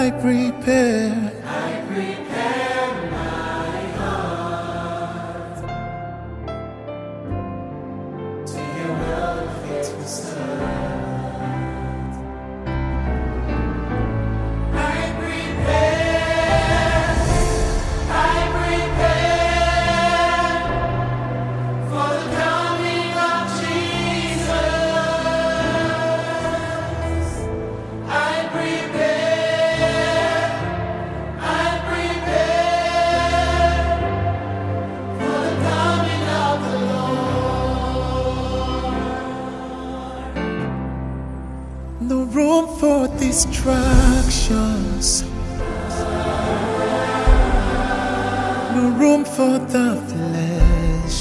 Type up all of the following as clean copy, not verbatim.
I prepare my heart to your will and faithful servant. I prepare for the coming of Jesus. I prepare for the coming of the Lord. no room for distractions, no room for the flesh.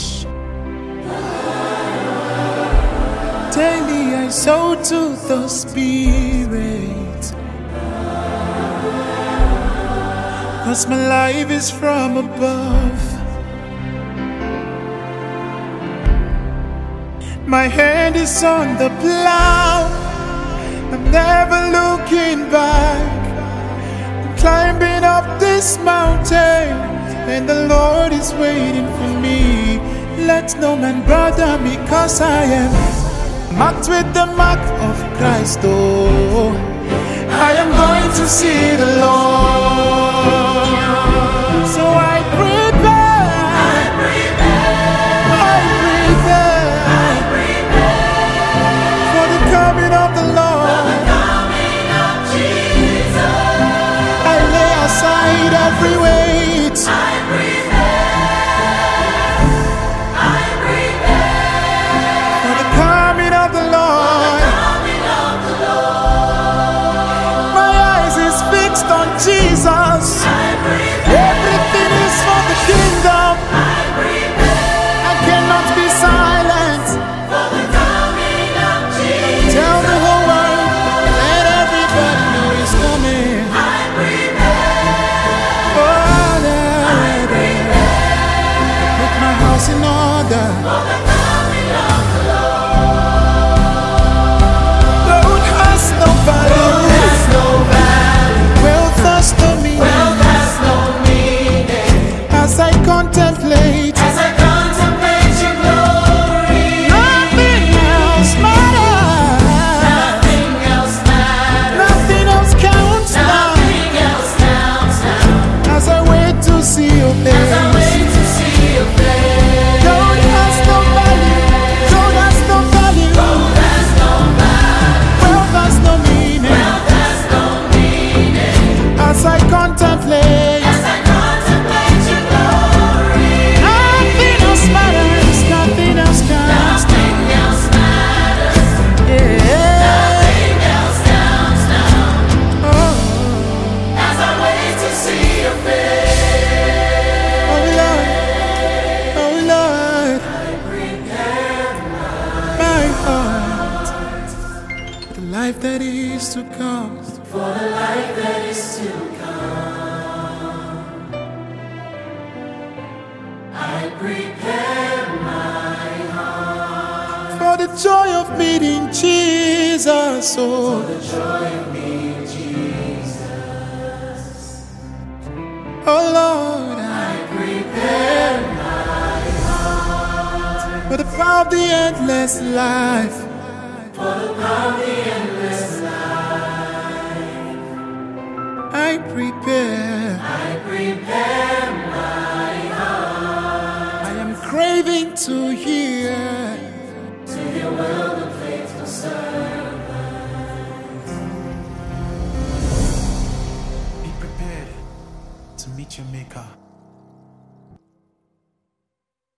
Daily I sow to the Spirit, 'cause my life is from above. My hand is on the plow, I'm never looking back. I'm climbing up this mountain, and the Lord is waiting for me. Let no man bother me, 'cause I am marked with the mark of Christ. Oh, I am going to see the Lord. So I prepare for the coming of the Lord. I lay aside every weight. For the coming of the Lord. My eyes is fixed on Jesus. Everything is for the kingdom. I cannot be silent. Tell the whole world, let everybody know He's coming. Put my house in order. Road has no value. Wealth has no meaning. As I contemplate your glory, nothing else matters. Nothing else counts now. As I wait to see your face. Gold has no value. Gold has no value. Wealth has no meaning. As I contemplate, your glory, nothing else matters. Nothing else counts. Yeah. Oh, as I wait to see your face. oh Lord, I prepare my heart for the life that is to come. for the life that is to come. I prepare my heart For the joy of meeting Jesus, oh, for the joy of meeting Jesus. oh Lord, I prepare my heart for the power of the endless life. for the power of the endless life. I prepare. My heart I am craving to hear. to your will and faithful servant. Be prepared to meet your Maker.